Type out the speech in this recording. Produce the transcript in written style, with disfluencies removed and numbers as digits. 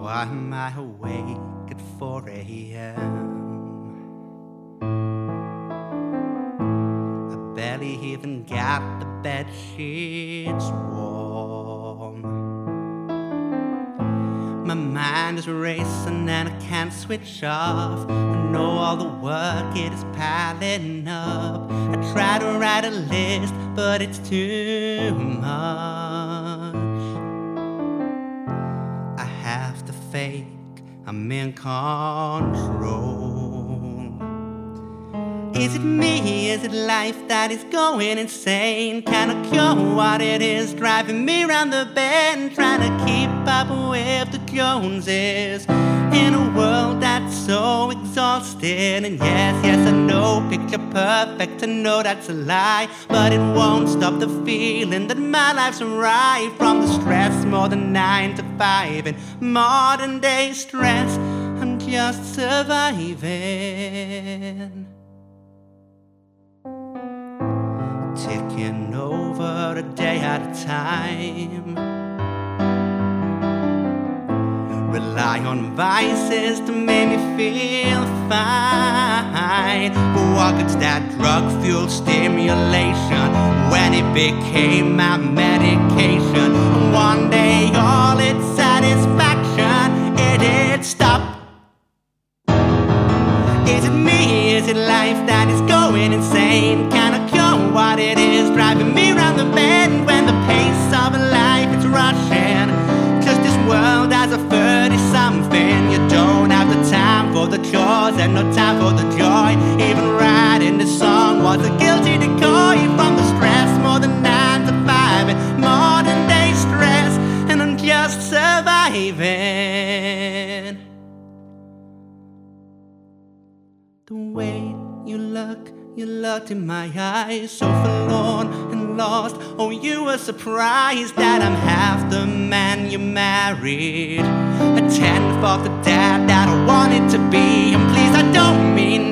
why am I awake at 4 a.m.? I barely even got the bed sheets warm. My mind is racing and I can't switch off. I know all the work, it is piling up. I try to write a list, but it's too much. I have to fake I'm in control. Is it me? Is it life that is going insane? Can I cure what it is driving me round the bend? Trying to keep up with the Joneses in a world that's so exhausted. And yes, I know picture perfect, I know that's a lie, but it won't stop the feeling that my life's arrived from the stress more than 9 to 5 and modern day stress. I'm just surviving, ticking over a day at a time. Rely on vices to make me feel fine. But what good's that drug-fueled stimulation when it became my medication? And one day all its satisfaction, it'd stop. Is it me? Is it life that is going insane? Can I cure what it is driving me round the bend when the pace of life is rushing? Just this world has a 30-something. You don't have the time for the chores and no time for the joy. Even writing the song was a guilty decoy from the stress more than 9 to 5 and modern day stress. And I'm just surviving. The way you looked in my eyes, so forlorn and lost. Oh, you were surprised that I'm half the man you married, a tenth of the dad that I wanted to be. And please, I don't mean